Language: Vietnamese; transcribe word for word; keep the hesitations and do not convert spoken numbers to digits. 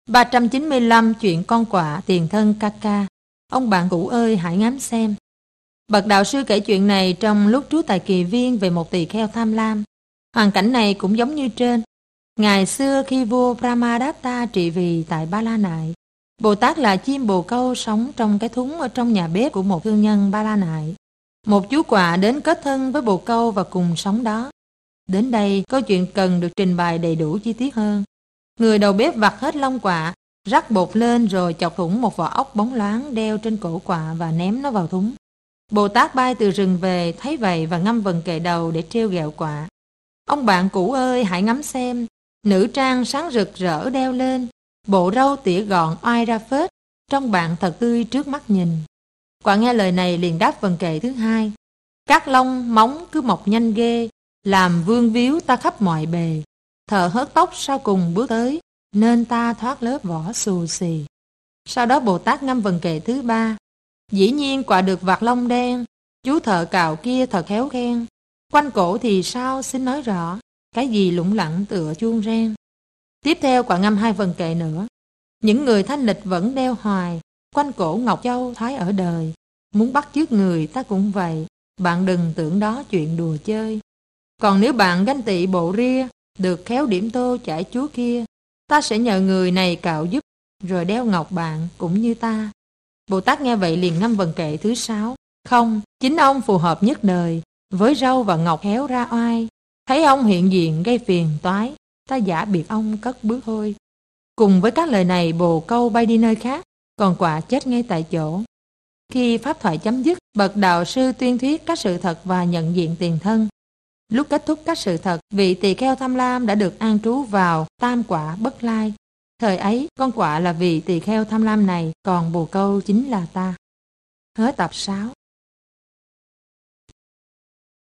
ba trăm chín mươi lăm Chuyện con quạ tiền thân ca ca. Ông bạn cũ ơi hãy ngắm xem. Bậc đạo sư kể chuyện này trong lúc trú tại Kỳ Viên về một tỳ kheo tham lam. Hoàn cảnh này cũng giống như trên. Ngày xưa khi vua Brahmadatta trị vì tại Ba La Nại, Bồ Tát là chim bồ câu sống trong cái thúng ở trong nhà bếp của một thương nhân Ba La Nại. Một chú quạ đến kết thân với bồ câu và cùng sống đó. Đến đây câu chuyện cần được trình bày đầy đủ chi tiết hơn. Người đầu bếp vặt hết lông quạ, rắc bột lên rồi chọc thủng một vỏ ốc bóng loáng đeo trên cổ quạ và ném nó vào thúng. Bồ Tát bay từ rừng về thấy vậy và ngâm vần kệ đầu để trêu ghẹo quạ. Ông bạn cũ ơi hãy ngắm xem. Nữ trang sáng rực rỡ đeo lên, bộ râu tỉa gọn oai ra phết, trông bạn thật tươi trước mắt nhìn. Quạ nghe lời này liền đáp vần kệ thứ hai. Các lông móng cứ mọc nhanh ghê, làm vương víu ta khắp mọi bề. Thợ hớt tóc sau cùng bước tới, nên ta thoát lớp vỏ xù xì. Sau đó Bồ Tát ngâm vần kệ thứ ba. Dĩ nhiên quạ được vạt lông đen, chú thợ cạo kia thật khéo khen. Quanh cổ thì sao xin nói rõ, cái gì lủng lẳng tựa chuông reng. Tiếp theo quạ ngâm hai vần kệ nữa. Những người thanh lịch vẫn đeo hoài, quanh cổ ngọc châu thoái ở đời. Muốn bắt chước người ta cũng vậy, bạn đừng tưởng đó chuyện đùa chơi. Còn nếu bạn ganh tị bộ ria, được khéo điểm tô chải chúa kia, ta sẽ nhờ người này cạo giúp, rồi đeo ngọc bạn cũng như ta. Bồ Tát nghe vậy liền ngâm vần kệ thứ sáu. Không, chính ông phù hợp nhất đời, với râu và ngọc khéo ra oai. Thấy ông hiện diện gây phiền toái, ta giả biệt ông cất bước thôi. Cùng với các lời này bồ câu bay đi nơi khác, còn quạ chết ngay tại chỗ. Khi pháp thoại chấm dứt, bậc đạo sư tuyên thuyết các sự thật và nhận diện tiền thân. Lúc kết thúc các sự thật, vị tỳ kheo tham lam đã được an trú vào tam quả bất lai. Thời ấy, con quạ là vị tỳ kheo tham lam này, còn bồ câu chính là ta. Hết tập sáu.